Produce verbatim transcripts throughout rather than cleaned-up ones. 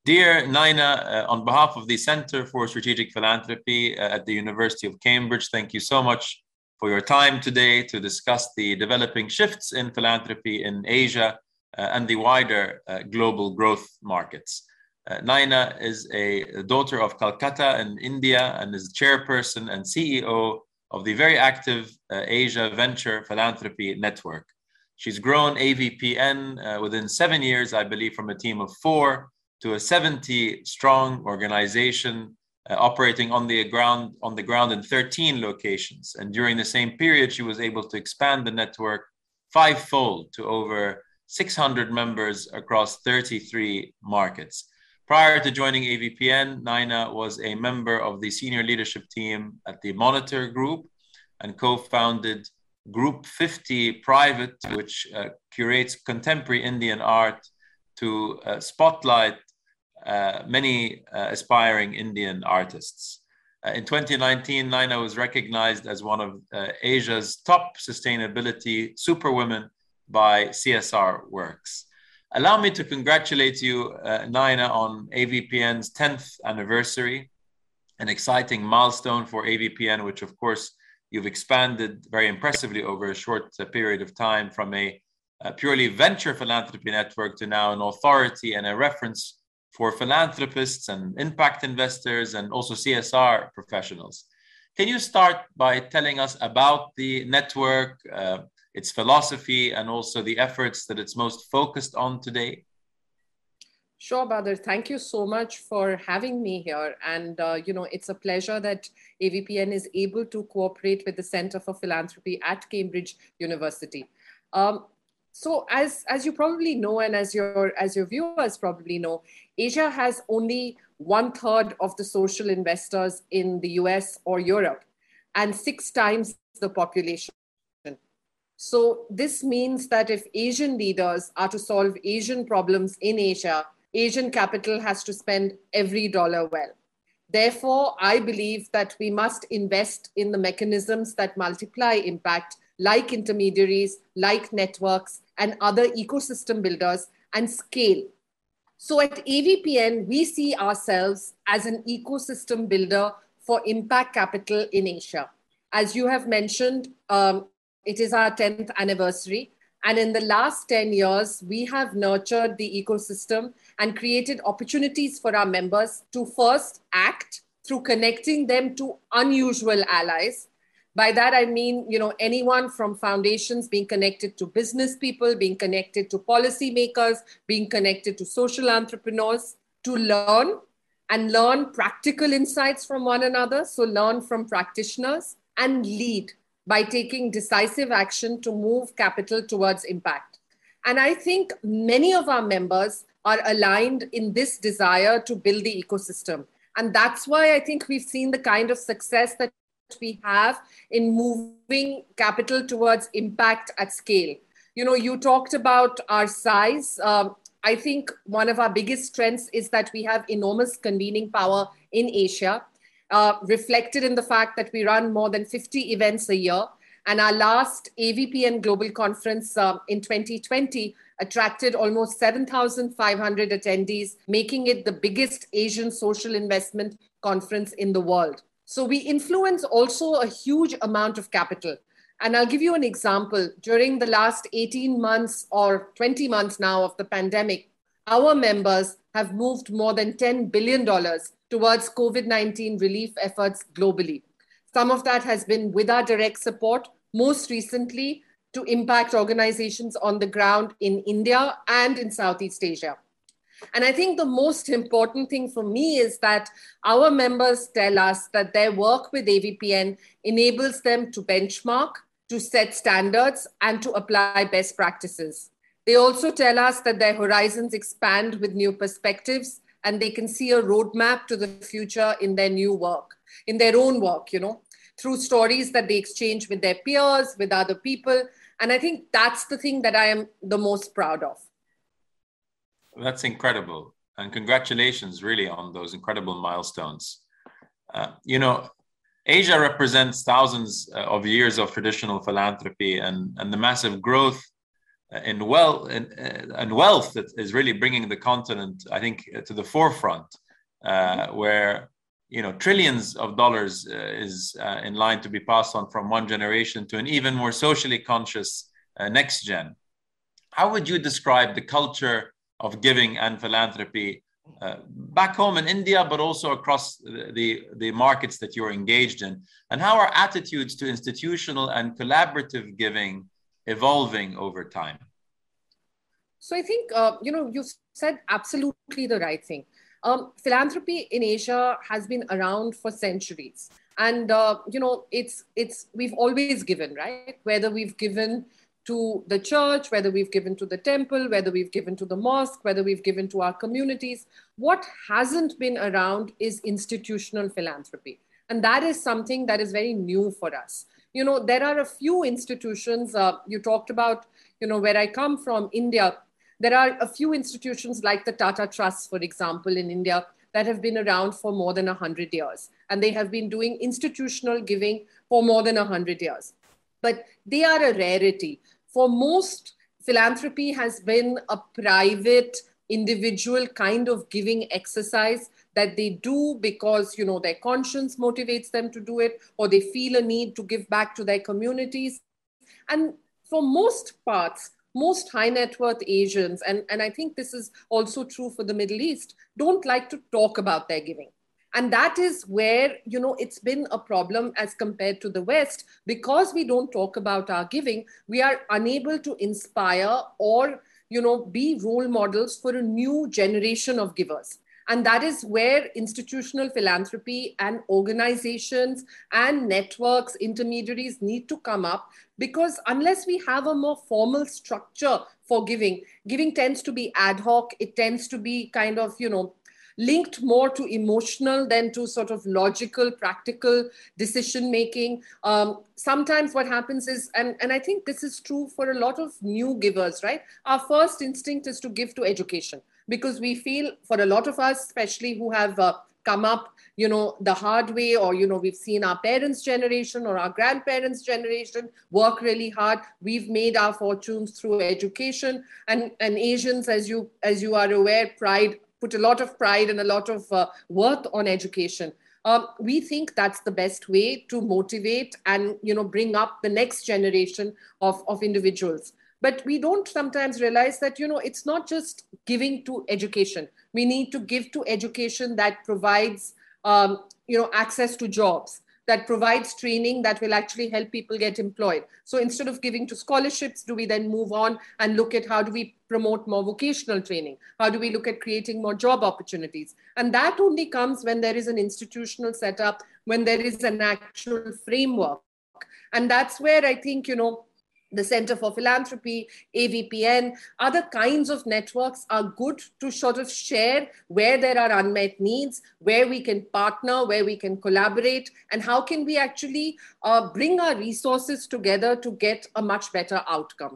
Dear Naina, uh, on behalf of the Center for Strategic Philanthropy uh, at the University of Cambridge, thank you so much for your time today to discuss the developing shifts in philanthropy in Asia uh, and the wider uh, global growth markets. Uh, Naina is a daughter of Calcutta in India and is chairperson and C E O of the very active uh, Asia Venture Philanthropy Network. She's grown A V P N uh, within seven years, I believe, from a team of four to a seventy strong organization uh, operating on the ground on the ground in thirteen locations. And during the same period, she was able to expand the network fivefold to over six hundred members across thirty-three markets. Prior to joining A V P N, Naina was a member of the senior leadership team at the Monitor Group and co-founded Group fifty Private, which uh, curates contemporary Indian art to uh, spotlight uh, many uh, aspiring Indian artists. Uh, in twenty nineteen, Naina was recognized as one of uh, Asia's top sustainability superwomen by C S R Works. Allow me to congratulate you, uh, Naina, on A V P N's tenth anniversary, an exciting milestone for A V P N, which of course you've expanded very impressively over a short uh, period of time from a a purely venture philanthropy network to now an authority and a reference for philanthropists and impact investors and also C S R professionals. Can you start by telling us about the network, uh, its philosophy, and also the efforts that it's most focused on today? Sure, Badr. Thank you so much for having me here. And, uh, you know, it's a pleasure that A V P N is able to cooperate with the Center for Philanthropy at Cambridge University. Um, So as, as you probably know, and as your, as your viewers probably know, Asia has only one third of the social investors in the U S or Europe and six times the population. So this means that if Asian leaders are to solve Asian problems in Asia, Asian capital has to spend every dollar well. Therefore, I believe that we must invest in the mechanisms that multiply impact, like intermediaries, like networks, and other ecosystem builders, and scale. So at A V P N, we see ourselves as an ecosystem builder for impact capital in Asia. As you have mentioned, um, it is our tenth anniversary. And in the last ten years, we have nurtured the ecosystem and created opportunities for our members to first act through connecting them to unusual allies. By that, I mean, you know, anyone from foundations being connected to business people, being connected to policymakers, being connected to social entrepreneurs, to learn and learn practical insights from one another. So learn from practitioners and lead by taking decisive action to move capital towards impact. And I think many of our members are aligned in this desire to build the ecosystem. And that's why I think we've seen the kind of success that we have in moving capital towards impact at scale. You know, you talked about our size. Um, I think one of our biggest strengths is that we have enormous convening power in Asia, uh, reflected in the fact that we run more than fifty events a year. And our last A V P N Global Conference uh, in twenty twenty attracted almost seven thousand five hundred attendees, making it the biggest Asian social investment conference in the world. So we influence also a huge amount of capital. And I'll give you an example. During the last eighteen months or twenty months now of the pandemic, our members have moved more than ten billion dollars towards COVID nineteen relief efforts globally. Some of that has been with our direct support, most recently to impact organizations on the ground in India and in Southeast Asia. And I think the most important thing for me is that our members tell us that their work with A V P N enables them to benchmark, to set standards, and to apply best practices. They also tell us that their horizons expand with new perspectives, and they can see a roadmap to the future in their new work, in their own work, you know, through stories that they exchange with their peers, with other people. And I think that's the thing that I am the most proud of. That's incredible. And congratulations really on those incredible milestones. Uh, you know, Asia represents thousands of years of traditional philanthropy, and, and the massive growth in wealth and, and wealth that is really bringing the continent, I think, to the forefront, uh, where you know trillions of dollars uh, is uh, in line to be passed on from one generation to an even more socially conscious uh, next gen. How would you describe the culture of giving and philanthropy uh, back home in India, but also across the, the, the markets that you're engaged in? And how are attitudes to institutional and collaborative giving evolving over time? So I think, uh, you know, you've said absolutely the right thing. Um, philanthropy in Asia has been around for centuries. And, uh, you know, it's, it's, we've always given, right? Whether we've given to the church, whether we've given to the temple, whether we've given to the mosque, whether we've given to our communities. What hasn't been around is institutional philanthropy. And that is something that is very new for us. You know, there are a few institutions, uh, you talked about, you know, where I come from, India. There are a few institutions like the Tata Trust, for example, in India, that have been around for more than one hundred years. And they have been doing institutional giving for more than one hundred years. But they are a rarity. For most, philanthropy has been a private, individual kind of giving exercise that they do because, you know, their conscience motivates them to do it, or they feel a need to give back to their communities. And for most parts, most high net worth Asians, and, and I think this is also true for the Middle East, don't like to talk about their giving. And that is where, you know, it's been a problem as compared to the West. Because we don't talk about our giving, we are unable to inspire or, you know, be role models for a new generation of givers. And that is where institutional philanthropy and organizations and networks, intermediaries need to come up. Because unless we have a more formal structure for giving, giving tends to be ad hoc. It tends to be kind of, you know, linked more to emotional than to sort of logical, practical decision making. Um, sometimes what happens is, and, and I think this is true for a lot of new givers, right? Our first instinct is to give to education, because we feel, for a lot of us, especially who have uh, come up, you know, the hard way, or, you know, we've seen our parents' generation or our grandparents' generation work really hard. We've made our fortunes through education. And, and Asians, as you, as you are aware, pride, put a lot of pride and a lot of uh, worth on education. Um, we think that's the best way to motivate and, you know, bring up the next generation of, of individuals. But we don't sometimes realize that, you know, it's not just giving to education. We need to give to education that provides, um, you know, access to jobs, that provides training that will actually help people get employed. So instead of giving to scholarships, do we then move on and look at how do we promote more vocational training? How do we look at creating more job opportunities? And that only comes when there is an institutional setup, when there is an actual framework. And that's where I think, you know, the Center for Philanthropy, A V P N, other kinds of networks are good to sort of share where there are unmet needs, where we can partner, where we can collaborate, and how can we actually uh, bring our resources together to get a much better outcome.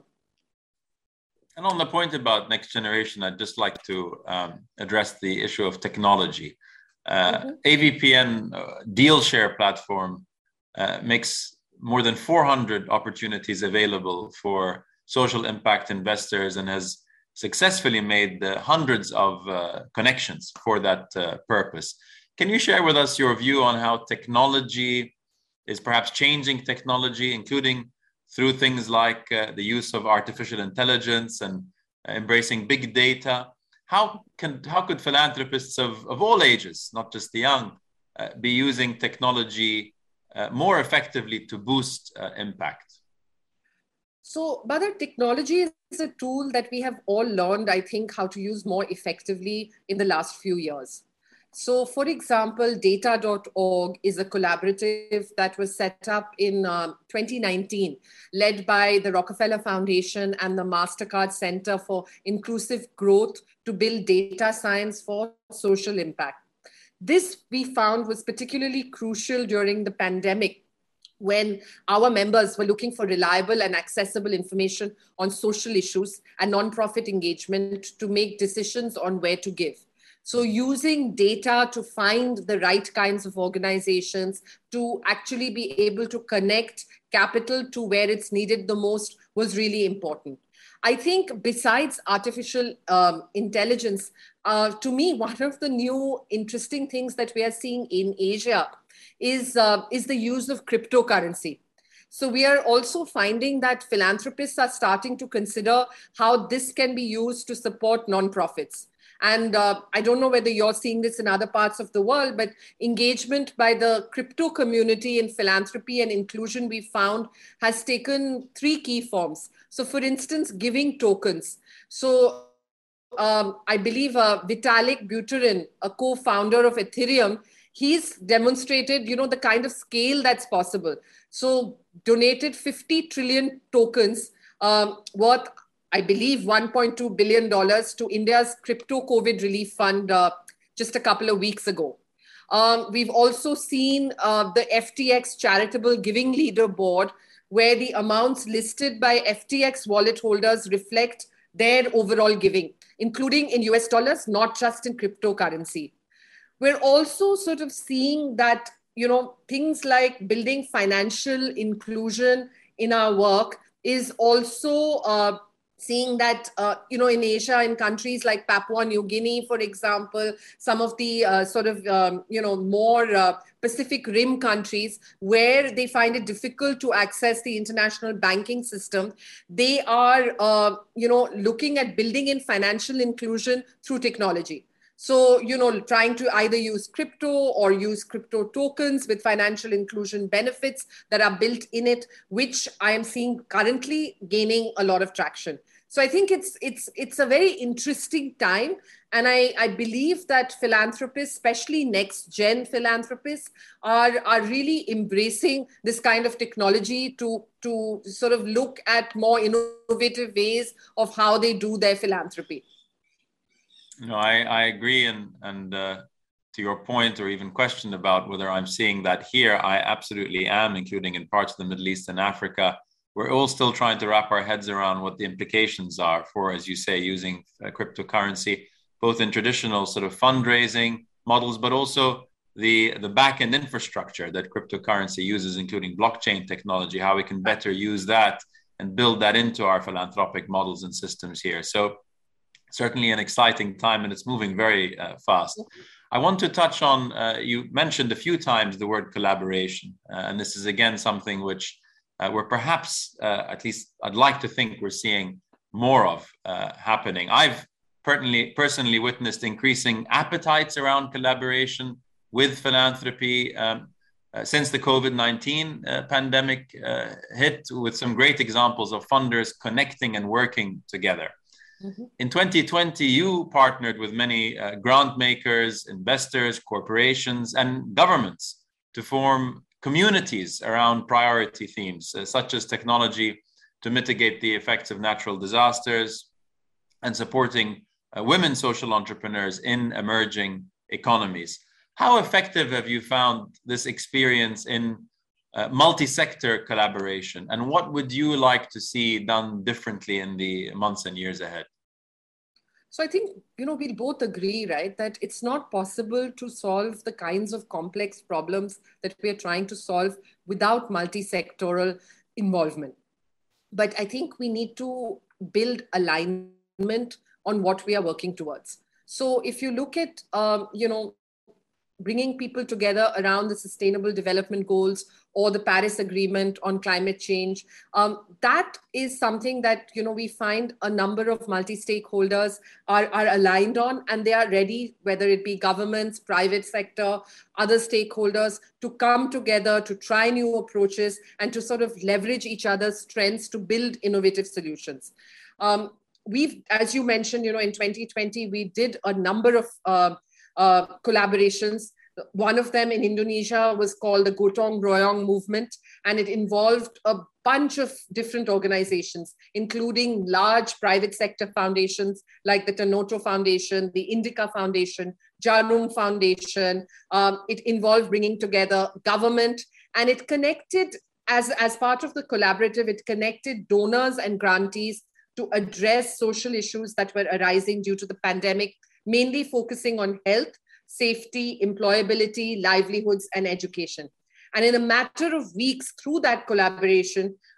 And on the point about next generation, I'd just like to um, address the issue of technology. Uh, mm-hmm. A V P N uh, DealShare platform uh, makes more than four hundred opportunities available for social impact investors and has successfully made uh, hundreds of uh, connections for that uh, purpose. Can you share with us your view on how technology is perhaps changing technology, including through things like uh, the use of artificial intelligence and uh, embracing big data? How can how could philanthropists of, of all ages, not just the young, uh, be using technology Uh, more effectively to boost uh, impact? So, Badr, technology is a tool that we have all learned, I think, how to use more effectively in the last few years. So, for example, data dot org is a collaborative that was set up in um, twenty nineteen, led by the Rockefeller Foundation and the MasterCard Center for Inclusive Growth to build data science for social impact. This, we found, was particularly crucial during the pandemic, when our members were looking for reliable and accessible information on social issues and nonprofit engagement to make decisions on where to give. So using data to find the right kinds of organizations, to actually be able to connect capital to where it's needed the most, was really important. I think besides artificial um, intelligence, uh, to me, one of the new interesting things that we are seeing in Asia is, uh, is the use of cryptocurrency. So we are also finding that philanthropists are starting to consider how this can be used to support nonprofits. And uh, I don't know whether you're seeing this in other parts of the world, but engagement by the crypto community in philanthropy and inclusion, we found, has taken three key forms. So for instance, giving tokens. So um, I believe uh, Vitalik Buterin, a co-founder of Ethereum, he's demonstrated, you know, the kind of scale that's possible. So donated fifty trillion tokens um, worth, I believe, one point two billion dollars to India's crypto COVID relief fund uh, just a couple of weeks ago. Um, we've also seen uh, the F T X Charitable Giving Leaderboard, where the amounts listed by F T X wallet holders reflect their overall giving, including in U S dollars, not just in cryptocurrency. We're also sort of seeing that, you know, things like building financial inclusion in our work is also uh, seeing that, uh, you know, in Asia, in countries like Papua New Guinea, for example, some of the uh, sort of, um, you know, more uh, Pacific Rim countries where they find it difficult to access the international banking system, they are, uh, you know, looking at building in financial inclusion through technology. So, you know, trying to either use crypto or use crypto tokens with financial inclusion benefits that are built in it, which I am seeing currently gaining a lot of traction. So I think it's it's it's a very interesting time. And I, I believe that philanthropists, especially next gen philanthropists, are, are really embracing this kind of technology to, to sort of look at more innovative ways of how they do their philanthropy. No, I, I agree. And, and uh, to your point or even question about whether I'm seeing that here, I absolutely am, including in parts of the Middle East and Africa. We're all still trying to wrap our heads around what the implications are for, as you say, using uh, cryptocurrency, both in traditional sort of fundraising models, but also the, the back-end infrastructure that cryptocurrency uses, including blockchain technology, how we can better use that and build that into our philanthropic models and systems here. So certainly an exciting time, and it's moving very uh, fast. I want to touch on, uh, you mentioned a few times the word collaboration, uh, and this is again something which uh, we're perhaps, uh, at least I'd like to think we're seeing more of uh, happening. I've personally, personally witnessed increasing appetites around collaboration with philanthropy um, uh, since the COVID nineteen uh, pandemic uh, hit, with some great examples of funders connecting and working together. Mm-hmm. In twenty twenty, you partnered with many uh, grant makers, investors, corporations, and governments to form communities around priority themes, uh, such as technology to mitigate the effects of natural disasters and supporting uh, women social entrepreneurs in emerging economies. How effective have you found this experience in uh, multi-sector collaboration? And what would you like to see done differently in the months and years ahead? So I think, you know, we'll both agree, right, that it's not possible to solve the kinds of complex problems that we are trying to solve without multi-sectoral involvement. But I think we need to build alignment on what we are working towards. So if you look at, um, you know, bringing people together around the Sustainable Development Goals or the Paris Agreement on climate change, um, that is something that, you know, we find a number of multi-stakeholders are, are aligned on, and they are ready, whether it be governments, private sector, other stakeholders, to come together to try new approaches and to sort of leverage each other's strengths to build innovative solutions. Um, we've, as you mentioned, you know, in twenty twenty, we did a number of uh, Uh, collaborations. One of them in Indonesia was called the Gotong Royong movement, and it involved a bunch of different organizations, including large private sector foundations like the Tanoto Foundation, the Indica Foundation, Jarum Foundation. Um, it involved bringing together government, and it connected, as, as part of the collaborative, it connected donors and grantees to address social issues that were arising due to the pandemic, mainly focusing on health, safety, employability, livelihoods, and education. And in a matter of weeks through that collaboration,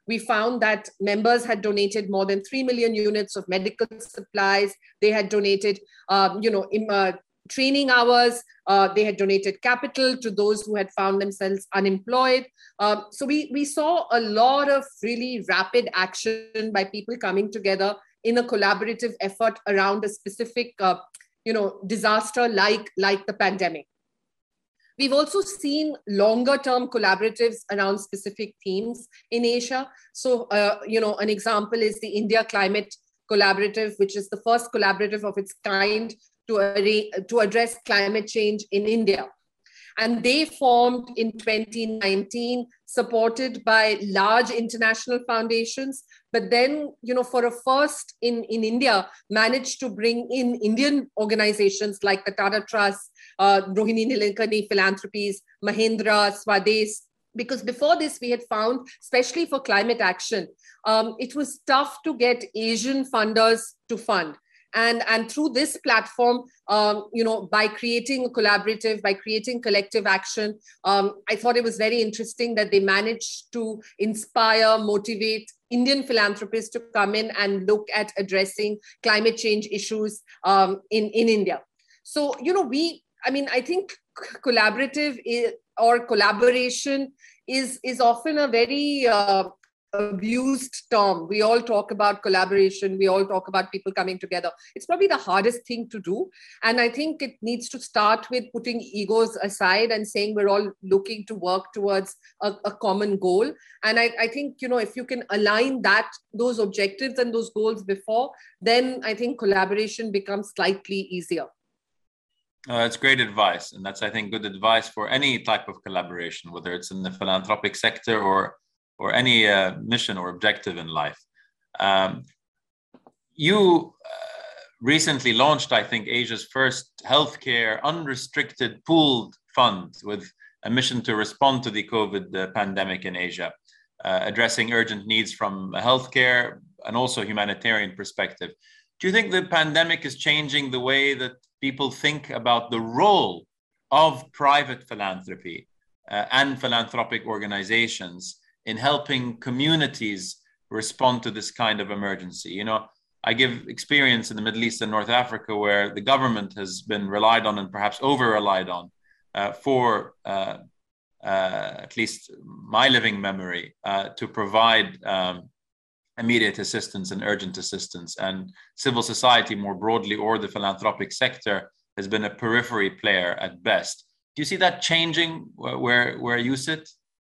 we found that members had donated more than three million units of medical supplies. They had donated, um, you know, in, uh, training hours. Uh, they had donated capital to those who had found themselves unemployed. Um, so we, we saw a lot of really rapid action by people coming together in a collaborative effort around a specific, uh, you know, disaster like, like the pandemic. We've also seen longer term collaboratives around specific themes in Asia. So, uh, you know, an example is the India Climate Collaborative, which is the first collaborative of its kind to, array, to address climate change in India. And they formed in twenty nineteen, supported by large international foundations. But then, you know, for a first in, in India, managed to bring in Indian organizations like the Tata Trust, uh, Rohini Nilekani Philanthropies, Mahindra, Swades. Because before this, we had found, especially for climate action, um, it was tough to get Asian funders to fund. And, and through this platform, um, you know, by creating a collaborative, by creating collective action, um, I thought it was very interesting that they managed to inspire, motivate Indian philanthropists to come in and look at addressing climate change issues um, in, in India. So, you know, we, I mean, I think collaborative is, or collaboration is, is often a very uh, abused term. We all talk about collaboration. We all talk about people coming together. It's probably the hardest thing to do. And I think it needs to start with putting egos aside and saying we're all looking to work towards a, a common goal. And I, I think, you know, if you can align that, those objectives and those goals before, then I think collaboration becomes slightly easier. Uh, that's great advice. And that's, I think, good advice for any type of collaboration, whether it's in the philanthropic sector or or any uh, mission or objective in life. Um, you uh, recently launched, I think, Asia's first healthcare unrestricted pooled fund with a mission to respond to the COVID uh, pandemic in Asia, uh, addressing urgent needs from a healthcare and also humanitarian perspective. Do you think the pandemic is changing the way that people think about the role of private philanthropy uh, and philanthropic organizations in helping communities respond to this kind of emergency? You know, I give experience in the Middle East and North Africa where the government has been relied on and perhaps over-relied on uh, for uh, uh, at least my living memory uh, to provide um, immediate assistance and urgent assistance. And civil society more broadly, or the philanthropic sector, has been a periphery player at best. Do you see that changing where, where you sit?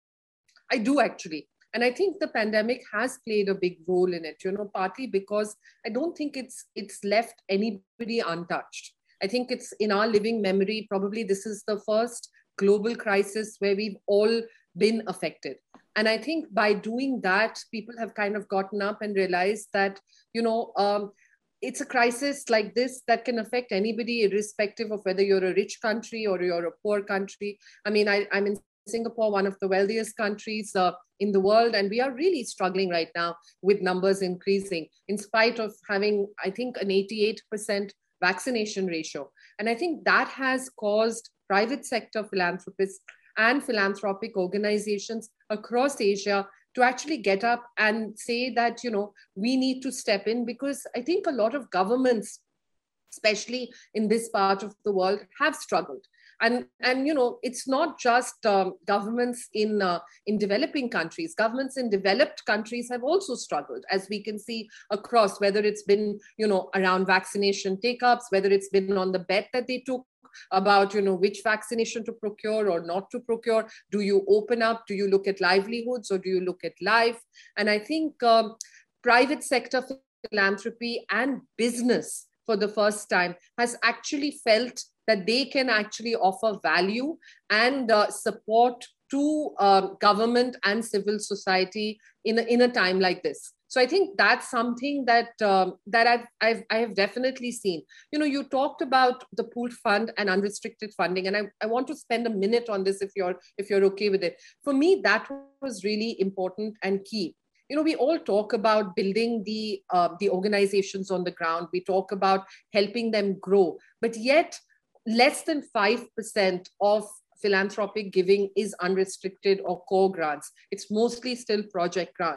I do, actually. And I think the pandemic has played a big role in it, you know, partly because I don't think it's it's left anybody untouched. I think it's in our living memory, probably this is the first global crisis where we've all been affected. And I think by doing that, people have kind of gotten up and realized that, you know, um, it's a crisis like this that can affect anybody, irrespective of whether you're a rich country or you're a poor country. I mean, I, I'm in Singapore, one of the wealthiest countries uh, in the world, and we are really struggling right now with numbers increasing in spite of having, I think, an eighty-eight percent vaccination ratio. And I think that has caused private sector philanthropists and philanthropic organizations across Asia to actually get up and say that, you know, we need to step in, because I think a lot of governments, especially in this part of the world, have struggled. And, and you know, it's not just um, governments in, uh, in developing countries. Governments in developed countries have also struggled, as we can see across, whether it's been, you know, around vaccination take-ups, whether it's been on the bet that they took about, you know, which vaccination to procure or not to procure. Do you open up? Do you look at livelihoods or do you look at life? And I think um, private sector philanthropy and business for the first time has actually felt that they can actually offer value and uh, support to uh, government and civil society in a, in a time like this. So I think that's something that um, that I've, I've I have definitely seen. You know, you talked about the pooled fund and unrestricted funding, and I, I want to spend a minute on this if you're if you're okay with it. For me, that was really important and key. You know, we all talk about building the uh, the organizations on the ground. We talk about helping them grow, but yet less than five percent of philanthropic giving is unrestricted or core grants. It's mostly still project grants.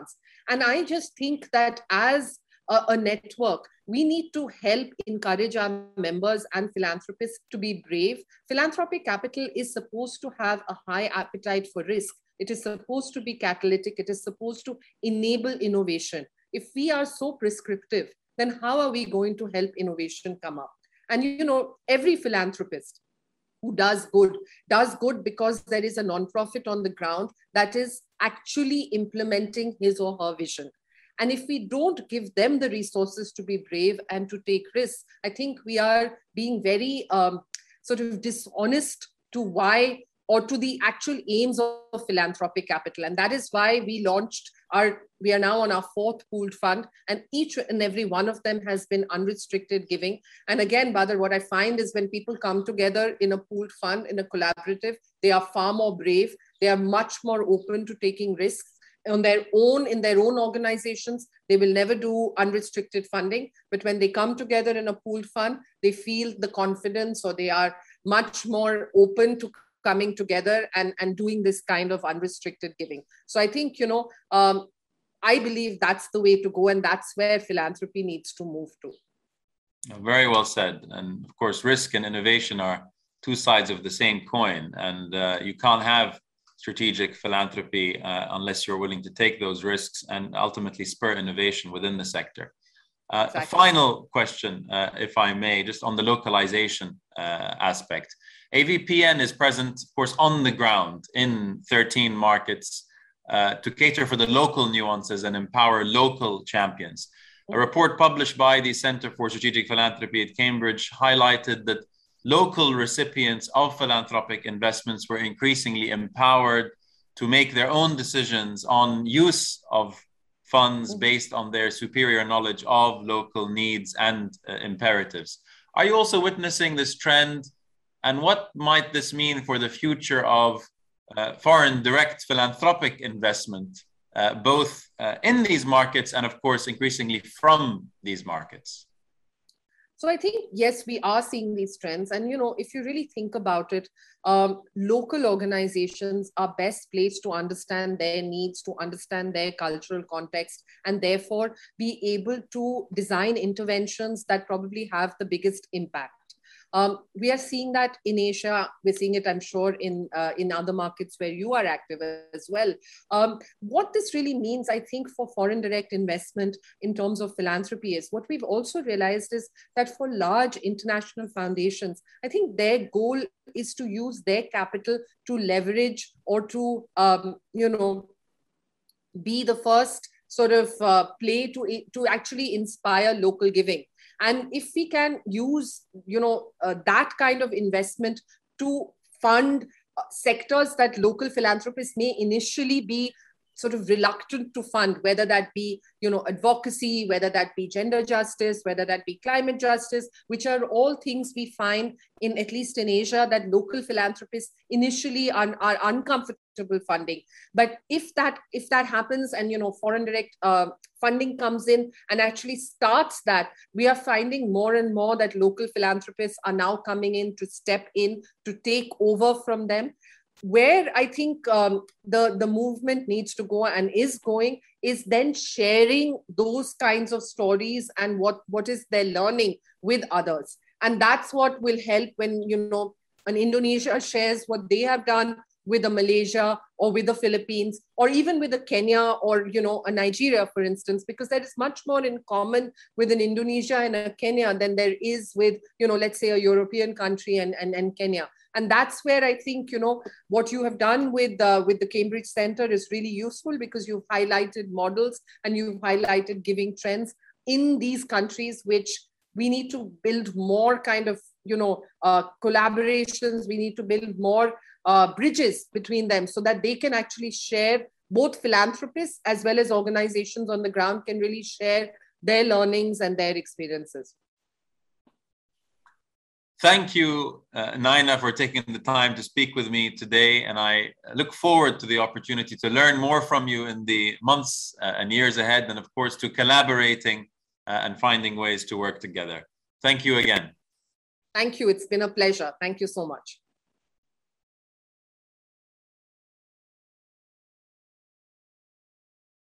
And I just think that as a, a network, we need to help encourage our members and philanthropists to be brave. Philanthropic capital is supposed to have a high appetite for risk. It is supposed to be catalytic. It is supposed to enable innovation. If we are so prescriptive, then how are we going to help innovation come up? And, you know, every philanthropist who does good, does good because there is a nonprofit on the ground that is actually implementing his or her vision. And if we don't give them the resources to be brave and to take risks, I think we are being very um, sort of dishonest to why or to the actual aims of philanthropic capital. And that is why we launched our, we are now on our fourth pooled fund, and each and every one of them has been unrestricted giving. And again, Badr, what I find is when people come together in a pooled fund, in a collaborative, they are far more brave. They are much more open to taking risks on their own, in their own organizations. They will never do unrestricted funding. But when they come together in a pooled fund, they feel the confidence, or they are much more open to coming together and, and doing this kind of unrestricted giving. So I think, you know, um, I believe that's the way to go, and that's where philanthropy needs to move to. Very well said. And of course, risk and innovation are two sides of the same coin, and uh, you can't have strategic philanthropy uh, unless you're willing to take those risks and ultimately spur innovation within the sector. Uh, exactly. A final question, uh, if I may, just on the localization uh, aspect. A V P N is present, of course, on the ground in thirteen markets uh, to cater for the local nuances and empower local champions. A report published by the Center for Strategic Philanthropy at Cambridge highlighted that local recipients of philanthropic investments were increasingly empowered to make their own decisions on use of funds based on their superior knowledge of local needs and uh, imperatives. Are you also witnessing this trend? And what might this mean for the future of uh, foreign direct philanthropic investment, uh, both uh, in these markets and, of course, increasingly from these markets? So I think, yes, we are seeing these trends. And, you know, if you really think about it, um, local organizations are best placed to understand their needs, to understand their cultural context, and therefore be able to design interventions that probably have the biggest impact. Um, we are seeing that in Asia. We're seeing it, I'm sure, in uh, in other markets where you are active as well. Um, what this really means, I think, for foreign direct investment in terms of philanthropy is what we've also realized is that for large international foundations, I think their goal is to use their capital to leverage or to, um, you know, be the first sort of uh, play to, to actually inspire local giving. And if we can use, you know, uh, that kind of investment to fund uh, sectors that local philanthropists may initially be sort of reluctant to fund, whether that be, you know, advocacy, whether that be gender justice, whether that be climate justice, which are all things we find in, at least in Asia, that local philanthropists initially are, are uncomfortable funding. But if that, if that happens and, you know, foreign direct uh, funding comes in and actually starts that, we are finding more and more that local philanthropists are now coming in to step in, to take over from them. Where I think um, the, the movement needs to go and is going is then sharing those kinds of stories and what, what is their learning with others. And that's what will help when, you know, an Indonesia shares what they have done with a Malaysia or with the Philippines, or even with a Kenya or, you know, a Nigeria, for instance, because there is much more in common with an Indonesia and a Kenya than there is with, you know, let's say a European country and, and, and Kenya. And that's where I think, you know, what you have done with, uh, with the Cambridge Center is really useful, because you've highlighted models and you've highlighted giving trends in these countries, which we need to build more kind of, you know, uh, collaborations. We need to build more uh, bridges between them so that they can actually share, both philanthropists as well as organizations on the ground can really share their learnings and their experiences. Thank you, uh, Naina, for taking the time to speak with me today. And I look forward to the opportunity to learn more from you in the months uh, and years ahead. And of course, to collaborating uh, and finding ways to work together. Thank you again. Thank you. It's been a pleasure. Thank you so much.